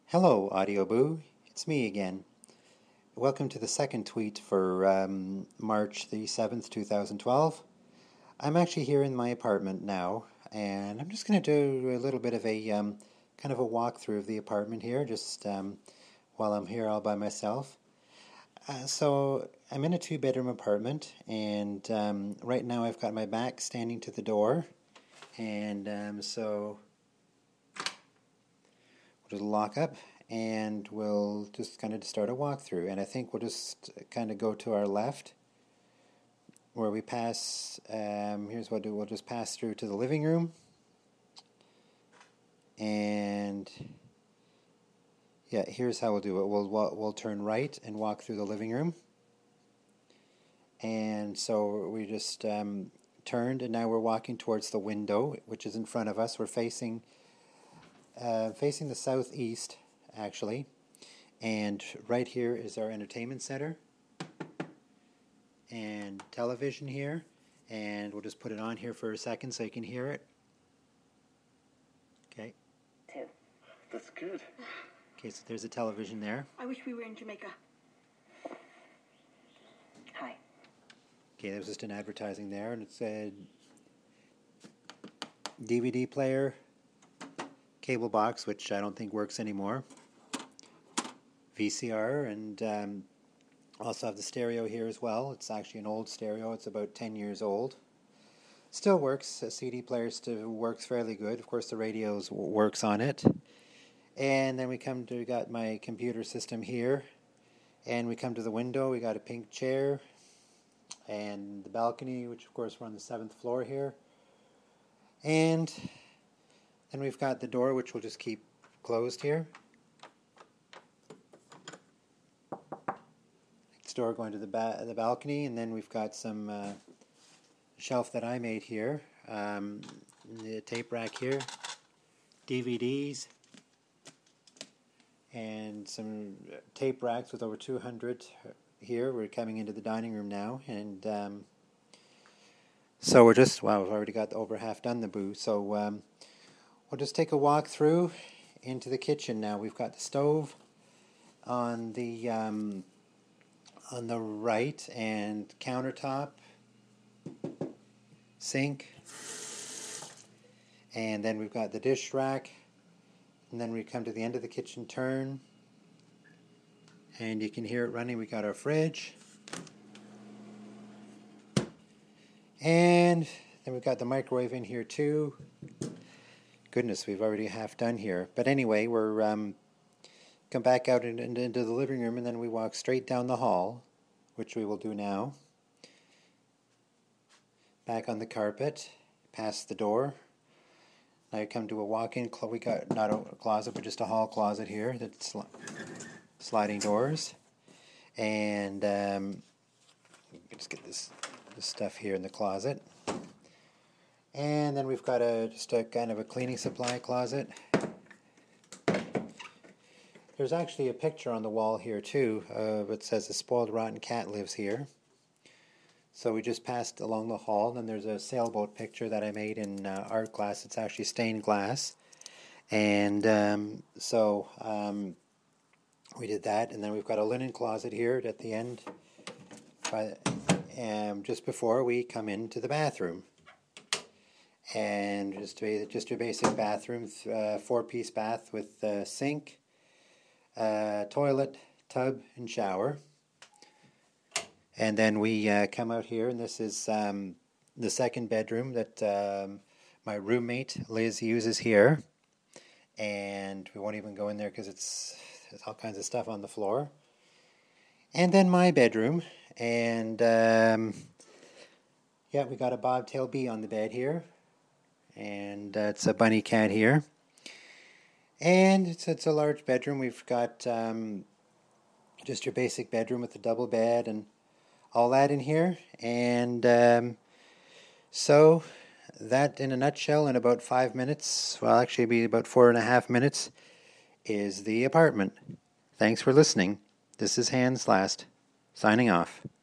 Hello, Audio Boo. It's me again. Welcome to the second tweet for March the 7th, 2012. I'm actually here in my apartment now, and I'm just going to do a little bit of a kind of a walkthrough of the apartment here, just while I'm here all by myself. So I'm in a two-bedroom apartment, and right now I've got my back standing to the door, and so we'll just lock up. And we'll just kind of start a walkthrough. And I think we'll just kind of go to our left where we pass, here's what we'll just pass through to the living room. And yeah, here's how we'll do it. We'll turn right and walk through the living room. And so we just turned, and now we're walking towards the window, which is in front of us. We're facing the southeast, actually, and right here is our entertainment center and television here, and we'll just put it on here for a second so you can hear it. Okay. That's good. Okay, so there's a television there. I wish we were in Jamaica. Hi. Okay, there's just an advertising there, and it said DVD player, cable box, which I don't think works anymore, VCR, and also have the stereo here as well. It's actually an old stereo. It's about 10 years old. Still works. A CD player still works fairly good. Of course, the radio works on it. And then we got my computer system here. And we come to the window. We got a pink chair. And the balcony, which of course we're on the 7th floor here. And then we've got the door, which we'll just keep closed here. Door going to the balcony, and then we've got some shelf that I made here, the tape rack here, DVDs, and some tape racks with over 200 here. We're coming into the dining room now, and so we're just, we've already got over half done the boo, so we'll just take a walk through into the kitchen now. We've got the stove on the right, and countertop, sink, and then we've got the dish rack, and then we come to the end of the kitchen turn, and you can hear it running. We got our fridge, and then we've got the microwave in here too. Goodness, we've already half done here, but anyway, we're come back out into the living room, and then we walk straight down the hall, which we will do now. Back on the carpet, past the door. Now you come to a walk-in, we got not a closet, but just a hall closet here, that's sliding doors. And let's get this stuff here in the closet. And then we've got just a kind of a cleaning supply closet. There's actually a picture on the wall here too. It says a spoiled rotten cat lives here. So we just passed along the hall, and there's a sailboat picture that I made in art class. It's actually stained glass. And so we did that. And then we've got a linen closet here at the end, just before we come into the bathroom. And just a basic bathroom, 4-piece bath with sink, toilet, tub, and shower. And then we come out here, and this is the second bedroom that my roommate Liz uses here. And we won't even go in there because there's all kinds of stuff on the floor. And then my bedroom, and we got a bobtail bee on the bed here, and it's a bunny cat here. And it's a large bedroom. We've got just your basic bedroom with a double bed and all that in here. And so that, in a nutshell, in about 5 minutes, well, actually it'll be about 4.5 minutes, is the apartment. Thanks for listening. This is Hans Last, signing off.